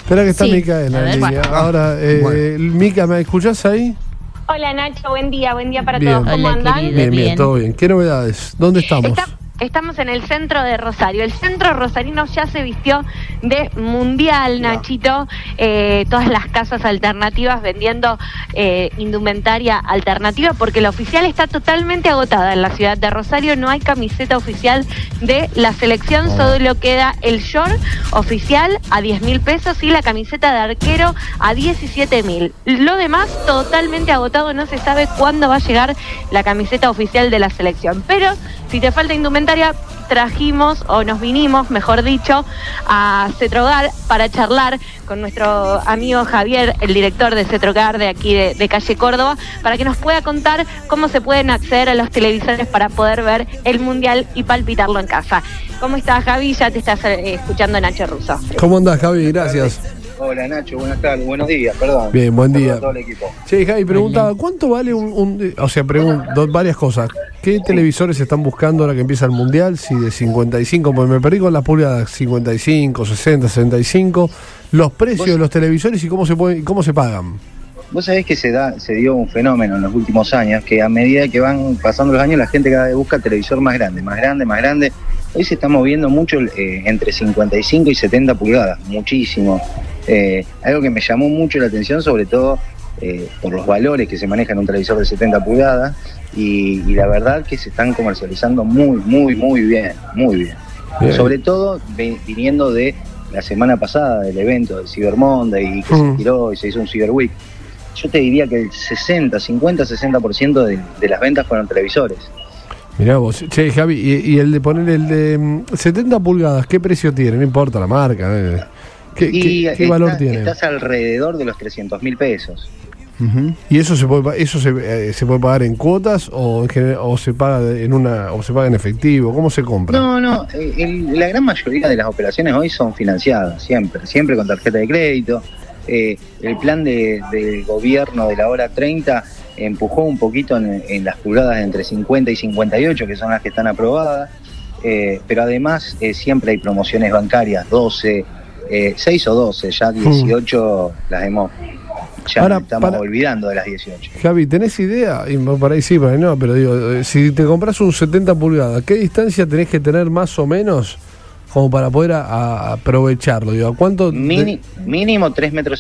Espera que está Sí. Mica en la A ver, línea. bueno. Ahora, Mica, ¿me escuchás ahí? Hola Nacho, buen día para Bien. todos. ¿Cómo Hola, andan? querida. Bien, Bien. todo bien. ¿Qué novedades? ¿Dónde estamos? Estamos en el centro de Rosario. El centro rosarino ya se vistió de mundial, Nachito. Todas las casas alternativas vendiendo indumentaria alternativa porque la oficial está totalmente agotada en la ciudad de Rosario. No hay camiseta oficial de la selección, solo queda el short oficial a 10.000 pesos y la camiseta de arquero a 17.000. Lo demás totalmente agotado, no se sabe cuándo va a llegar la camiseta oficial de la selección. Pero si te falta indumentaria, trajimos, o nos vinimos, mejor dicho, a Cetrogar para charlar con nuestro amigo Javier, el director de Cetrogar de aquí de Calle Córdoba, para que nos pueda contar cómo se pueden acceder a los televisores para poder ver el Mundial y palpitarlo en casa. ¿Cómo estás, Javi? Ya te estás escuchando Nacho Russo. ¿Cómo andás, Javi? Gracias. Hola Nacho, buenas tardes, buenos días, perdón. Bien, buen día. A todo el equipo. Sí, Javi, preguntaba, ¿cuánto vale varias cosas? ¿Qué televisores están buscando ahora que empieza el Mundial? Si de 55, pues me perdí con las pulgadas, 55, 60, 65, los precios de los televisores y cómo se pagan. Vos sabés que se dio un fenómeno en los últimos años, que a medida que van pasando los años la gente cada vez busca televisor más grande. Hoy se está moviendo mucho entre 55 y 70 pulgadas, muchísimo. Algo que me llamó mucho la atención, sobre todo por los valores que se manejan en un televisor de 70 pulgadas, y la verdad que se están comercializando muy bien. Sobre todo viniendo de la semana pasada del evento del Cyber Monday y que se tiró y se hizo un Cyber Week. Yo te diría que el 50-60% de las ventas fueron televisores. Mirá vos, che, Javi, y el de poner el de 70 pulgadas, ¿qué precio tiene? No importa la marca. ¿Qué valor tiene? Estás alrededor de los 300.000 pesos. ¿Y eso se puede pagar en cuotas o se paga en efectivo? ¿Cómo se compra? No, la gran mayoría de las operaciones hoy son financiadas, siempre con tarjeta de crédito. El plan del gobierno de la hora 30 empujó un poquito en las pulgadas entre 50 y 58, que son las que están aprobadas, pero además siempre hay promociones bancarias, 12, 6 o 12, ya 18 las hemos... Ya ahora, estamos olvidando de las 18. Javi, ¿tenés idea? Y por ahí sí, por ahí no, pero digo, si te compras un 70 pulgadas, ¿qué distancia tenés que tener más o menos como para poder aprovecharlo? Digo, ¿a cuánto? Mínimo 3,5 metros.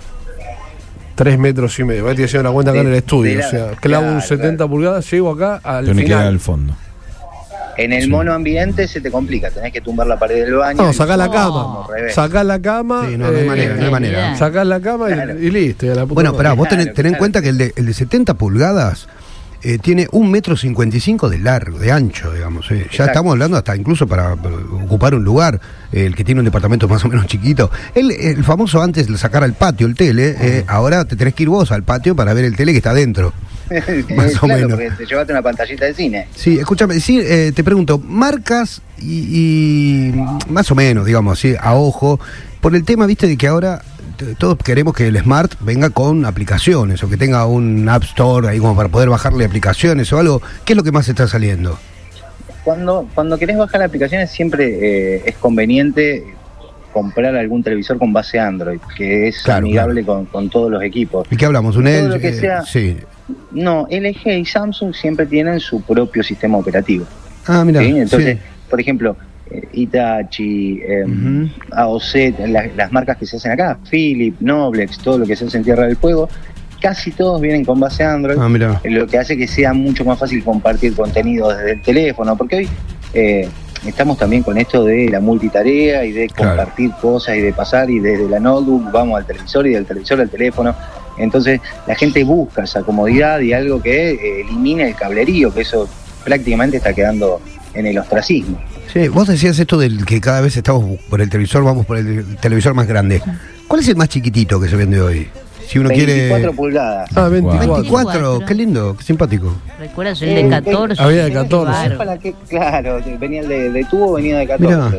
3,5 metros. Voy a hacer una cuenta acá en el estudio. O sea, clavo un 70 pulgadas, llego acá al final. final. Al fondo. En el monoambiente se te complica, tenés que tumbar la pared del baño. No, sacás la cama. Sacás la cama. Sí, no hay manera. Sacás la cama y listo. Bueno, pará, vos ten en cuenta que el de 70 pulgadas tiene 1,55 metros de largo, de ancho, digamos. Ya estamos hablando hasta incluso para ocupar un lugar, el que tiene un departamento más o menos chiquito. El famoso antes de sacar al patio el tele, ahora te tenés que ir vos al patio para ver el tele que está adentro. Más o menos. Porque te llevaste una pantallita de cine. Sí, escúchame, te pregunto, marcas y más o menos, digamos así, a ojo, por el tema, viste, de que ahora todos queremos que el Smart venga con aplicaciones o que tenga un App Store ahí como para poder bajarle aplicaciones o algo. ¿Qué es lo que más está saliendo? Cuando querés bajar aplicaciones siempre es conveniente comprar algún televisor con base Android, que es amigable con todos los equipos. ¿Y qué hablamos? ¿Un LG? Lo que sea, sí. No, LG y Samsung siempre tienen su propio sistema operativo. Ah, mira. ¿Sí? Entonces, por ejemplo, Hitachi, AOC, las marcas que se hacen acá, Philips, Noblex, todo lo que se hace en Tierra del Fuego, casi todos vienen con base Android, lo que hace que sea mucho más fácil compartir contenido desde el teléfono, porque hoy estamos también con esto de la multitarea y de compartir cosas y de pasar, y desde la notebook vamos al televisor y del televisor al teléfono. Entonces la gente busca esa comodidad y algo que elimine el cablerío, que eso prácticamente está quedando en el ostracismo. Sí, vos decías esto del que cada vez estamos por el televisor, vamos por el televisor más grande. ¿Cuál es el más chiquitito que se vende hoy? Si uno 24 pulgadas. Ah, 24, qué lindo, qué simpático. ¿Recuerdas el de 14? Había de 14. Claro, venía el de tubo, venía de 14.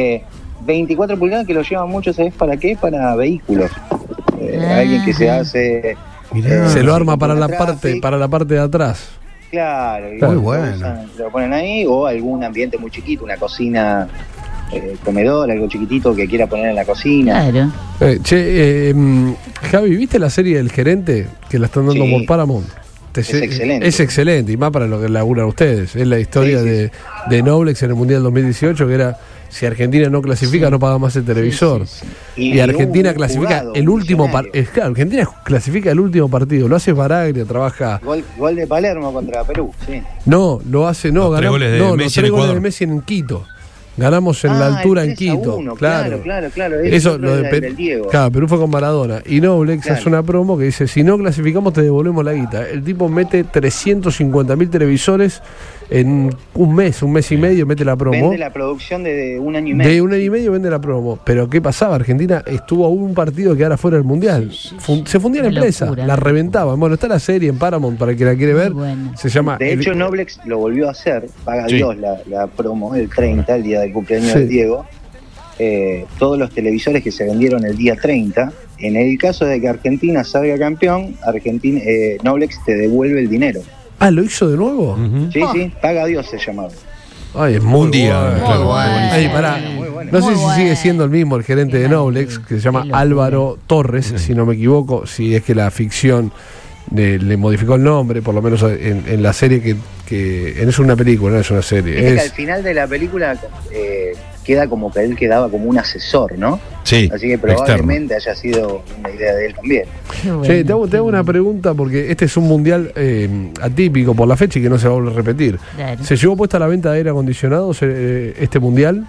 24 pulgadas que lo llevan mucho, ¿sabés para qué? Para vehículos. Alguien que se hace... se lo arma para la parte de atrás. Claro, muy bueno. Lo ponen ahí, o algún ambiente muy chiquito, una cocina comedor, algo chiquitito que quiera poner en la cocina. Claro. Javi, ¿viste la serie El Gerente? Que la están dando Sí. por Paramount. Es excelente. Es excelente, y más para lo que laburan ustedes. Es la historia Sí, de Noblex en el Mundial 2018, que era, si Argentina no clasifica, Sí. no paga más el televisor. Sí, sí, Y Argentina un clasifica jugado, el último millonario. claro, Argentina clasifica el último partido. Lo hace Baraglia, trabaja. Gol de Palermo contra Perú, sí. No, lo hace, no, Los tres ganamos. goles de No, los Messi en 3 goles de Ecuador. Messi en Quito. Ganamos en la Ah, altura el en 3-1, Quito. claro. Eso lo de del Diego. Claro, Perú fue con Maradona. Y Noblex Claro. hace una promo que dice: si no clasificamos, te devolvemos la guita. El tipo mete 350.000 televisores en un mes y medio, mete la promo. Vende la producción de un año y medio. De un año y medio vende la promo. Pero ¿qué pasaba? Argentina estuvo a un partido de quedar afuera del Mundial. Se fundía la Una empresa, locura. la reventaban. Bueno, está la serie en Paramount para quien la quiere Muy ver. bueno. Se llama. De hecho, Noblex lo volvió a hacer, paga Sí. Dios la promo, el 30, el día del cumpleaños Sí. de Diego. Todos los televisores que se vendieron el día 30, en el caso de que Argentina salga campeón, Noblex te devuelve el dinero. Ah, ¿lo hizo de nuevo? Ujú. Sí, sí, paga Dios se llamaba. Ay, es muy Un día, bueno. claro, Muy bueno. Ay, pará. Muy bueno. No sé Muy si bueno. sigue siendo el mismo el gerente Qué de Noblex, maravilla. que se llama Qué locura. Álvaro Torres, si no me equivoco, si es que la ficción le modificó el nombre, por lo menos en la serie que es una película, no es una serie. Viste que al Es, final de la película queda como que él quedaba como un asesor, ¿no? Sí, Así que externo. probablemente haya sido una idea de él también. Qué bueno. Che, te hago una pregunta porque este es un mundial atípico por la fecha y que no se va a volver a repetir. Claro. ¿Se llevó puesta la venta de aire acondicionado este mundial?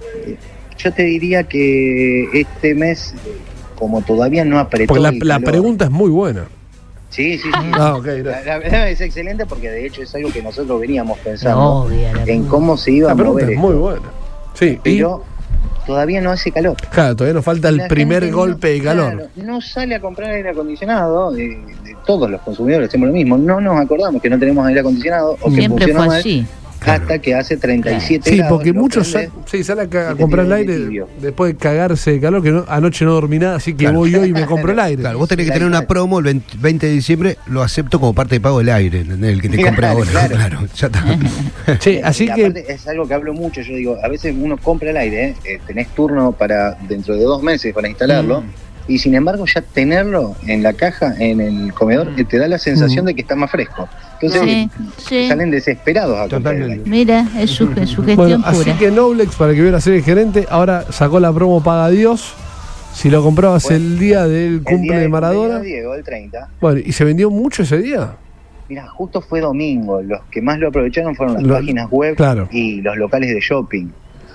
Yo te diría que este mes, como todavía no apretó Porque el la calor- pregunta es muy buena. Sí, sí, sí. Ah, ok, La verdad es excelente porque de hecho es algo que nosotros veníamos pensando Obvia, la en pregunta. cómo se iba La a pregunta mover es muy esto. buena. Sí, Pero todavía no hace calor. claro, todavía nos falta el La primer gente golpe de calor. claro, no sale a comprar aire acondicionado, todos los consumidores hacemos lo mismo, no nos acordamos que no tenemos aire acondicionado o que Siempre funciona fue mal así. hasta que hace 37 Sí, grados. porque lo muchos prendés. salen a y te comprar el tiran aire de tibio. después de cagarse de calor, que anoche no dormí nada, así que Claro. voy hoy y me compro el aire. Claro, vos tenés que tener una promo el 20 de diciembre, lo acepto como parte de pago del aire, ¿entendés? El que te compre ahora. Claro. Claro, ya está. Che, así Y que aparte es algo que hablo mucho, yo digo, a veces uno compra el aire, tenés turno para dentro de 2 meses para instalarlo, y sin embargo ya tenerlo en la caja, en el comedor, te da la sensación de que está más fresco. Entonces Sí, sí. salen desesperados a comprar el Totalmente. aire. Mira, es su gestión bueno, así pura. que Noblex, para que viera ser el gerente, ahora sacó la promo Paga Dios. Si lo comprabas Bueno, el día del El cumple día de del Maradona. cumpleaños de Diego, el 30. Bueno, ¿y se vendió mucho ese día? Mira, justo fue domingo, los que más lo aprovecharon fueron las Lo- páginas web claro. y los locales de shopping.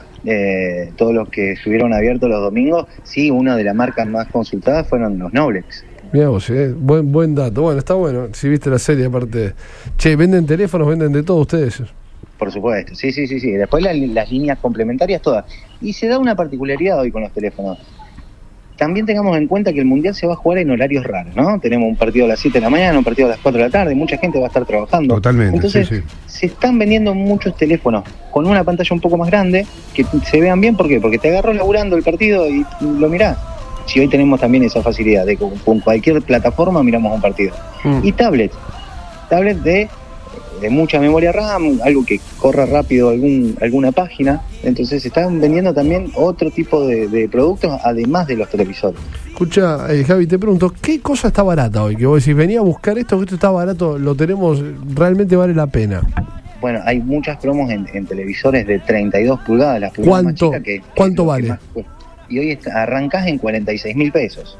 Todos los que estuvieron abiertos los domingos, sí, una de las marcas más consultadas fueron los Noblex. Mirá vos, buen dato. Bueno, está bueno. Si viste la serie, aparte. Che, ¿venden teléfonos? ¿Venden de todo ustedes? Por supuesto, sí. Después las líneas complementarias todas. Y se da una particularidad hoy con los teléfonos. También tengamos en cuenta que el Mundial se va a jugar en horarios raros, ¿no? Tenemos un partido a las 7 de la mañana, un partido a las 4 de la tarde, mucha gente va a estar trabajando. Totalmente, Entonces, sí. se están vendiendo muchos teléfonos con una pantalla un poco más grande, que se vean bien, ¿por qué? Porque te agarró laburando el partido y lo mirás. Si hoy tenemos también esa facilidad de con cualquier plataforma miramos un partido. Y tablet de mucha memoria RAM, algo que corra rápido alguna página. Entonces se están vendiendo también otro tipo de productos, además de los televisores. Escucha, Javi, te pregunto, ¿qué cosa está barata hoy? Que vos decís, venía a buscar esto, que esto está barato, lo tenemos, realmente vale la pena. Bueno, hay muchas promos en televisores de 32 pulgadas, las pulgadas más ¿Cuánto? chicas que ¿Cuánto es lo vale? que más cuesta. Y hoy arrancás en 46.000 pesos.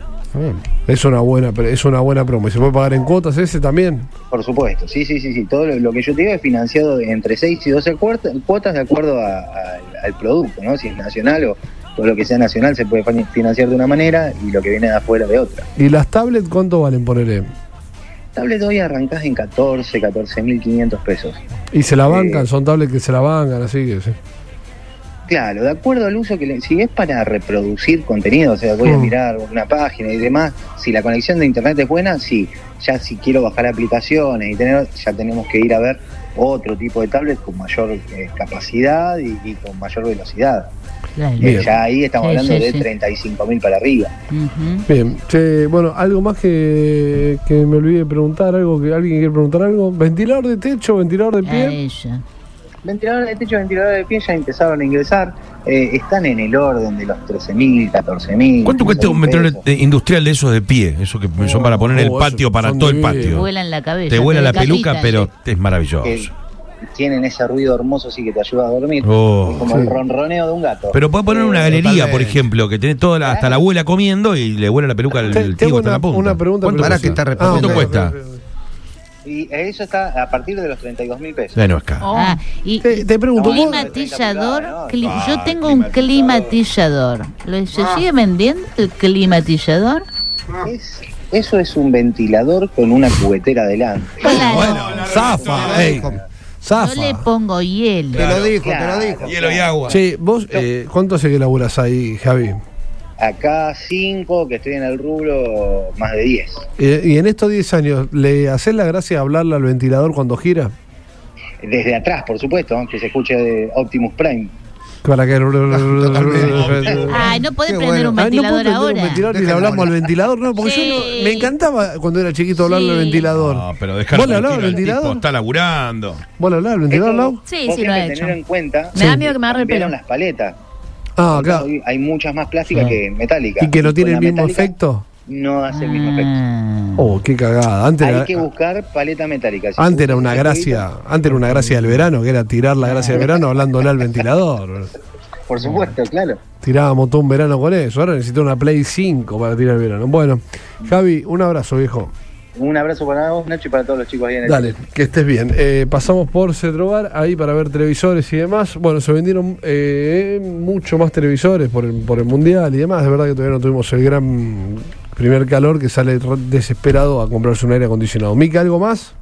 Es una buena promo. ¿Y se puede pagar en cuotas ese también? Por supuesto, sí. Todo lo que yo te digo es financiado entre 6 y 12 cuotas de acuerdo al producto, ¿no? Si es nacional o todo lo que sea nacional se puede financiar de una manera y lo que viene de afuera de otra. ¿Y las tablets cuánto valen, ponele? Tablet hoy arrancás en 14.500 pesos. ¿Y se la bancan? Son tablets que se la bancan, así que sí. Claro, de acuerdo al uso si es para reproducir contenido, o sea, voy a mirar una página y demás, si la conexión de internet es buena, sí. Ya si quiero bajar aplicaciones y ya tenemos que ir a ver otro tipo de tablet con mayor capacidad y con mayor velocidad. Claro. Bien. Ya ahí estamos Sí, hablando sí, de sí. 35.000 para arriba. Ujú. Bien, che, bueno, algo más que me olvidé de preguntar, alguien quiere preguntar algo. ¿Ventilador de techo, ventilador de A pie? ella. Ventiladores de techo, ventiladores de pie ya empezaron a ingresar. Están en el orden de los 13.000, 14.000. ¿Cuánto cuesta un ventilador industrial de esos de pie? Eso que son para poner en el patio, para todo el Te patio. vuelan la cabeza. Te vuela la decapitan, peluca, pero sí. es maravilloso. Tienen ese ruido hermoso, sí, que te ayuda a dormir. Oh. Como el ronroneo de un gato. Pero puedes poner una galería, totalmente. por ejemplo, que tiene toda hasta la abuela comiendo y le vuela la peluca al Te tío hago hasta la punta. una pregunta. ¿Cuánto Para cuesta? que está respondiendo. ¿Cuánto cuesta? Y eso está a partir de los 32.000 pesos. No es caro. Ah, y Te pregunto, vos- climatizador, No, yo tengo un climatizador. ¿Se sigue vendiendo el climatizador? Eso es un ventilador con una cubetera adelante. Claro. Bueno, zafa, ey, Yo zafa. le pongo hielo. Te lo dijo, Claro. te lo dijo. Hielo y agua. Che, vos, ¿cuánto hace que laburás ahí, Javi? Acá 5, que estoy en el rubro, más de 10. Y en estos 10 años, ¿le haces la gracia de hablarle al ventilador cuando gira? Desde atrás, por supuesto, aunque se escuche de Optimus Prime. Para que... Ay, no podés Qué prender bueno. un Ay, no puedo ventilador prender ahora. un ventilador y le Déjalo hablamos hablar. al ventilador, no, porque Sí. yo me encantaba cuando era chiquito hablarle al Sí. ventilador. No, pero dejar ¿Vos le hablabas al tranquilo al tipo, ventilador? está laburando. ¿Vos le hablabas al ventilador, Eso, Lau? Sí, vos sí, lo tenés he que hecho. tener en cuenta Me da miedo que me agarre el cambiaron pelo. las paletas. Ah, claro. Hoy hay muchas más plásticas que metálicas. ¿Y que no con tiene la el mismo metálica efecto? No hace el mismo efecto. Ah. Oh, qué cagada. Antes Hay era, que buscar paleta metálica. Si antes te era gusta una ese gracia, jueguito, antes era una gracia del verano, que era tirar la gracia del verano hablándole al ventilador. por supuesto, claro. Tirábamos todo un verano con eso. Ahora necesito una Play 5 para tirar el verano. Bueno, Javi, un abrazo, viejo. Un abrazo para vos, Nacho, y para todos los chicos ahí en el Dale, que estés bien. Pasamos por Cetrobar ahí para ver televisores y demás. Bueno, se vendieron mucho más televisores por el Mundial y demás. De verdad que todavía no tuvimos el gran primer calor que sale desesperado a comprarse un aire acondicionado. Mica, ¿algo más?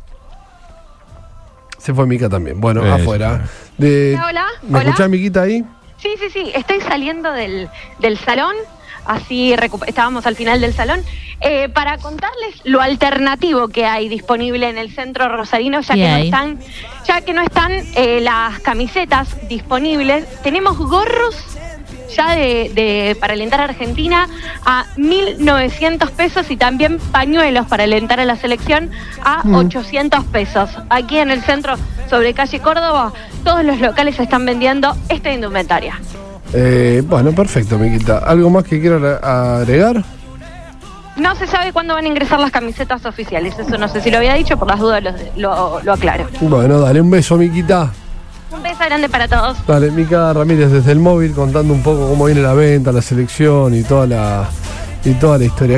Se fue Mica también. Bueno, afuera. Hola, ¿Me hola. escuchás, Miquita, ahí? Sí, estoy saliendo del salón, así estábamos al final del salón, para contarles lo alternativo que hay disponible en el centro rosarino, ya ¿Qué que hay? no están las camisetas disponibles. Tenemos gorros ya para alentar a Argentina a 1.900 pesos y también pañuelos para alentar a la selección a 800 pesos. Aquí en el centro, sobre calle Córdoba, todos los locales están vendiendo esta indumentaria. Bueno, perfecto, Miquita. ¿Algo más que quiera agregar? No se sabe cuándo van a ingresar las camisetas oficiales, eso no sé si lo había dicho, por las dudas lo aclaro. Bueno, dale un beso, Miquita. Un beso grande para todos. Dale, Mica Ramírez desde el móvil contando un poco cómo viene la venta, la selección y toda la historia.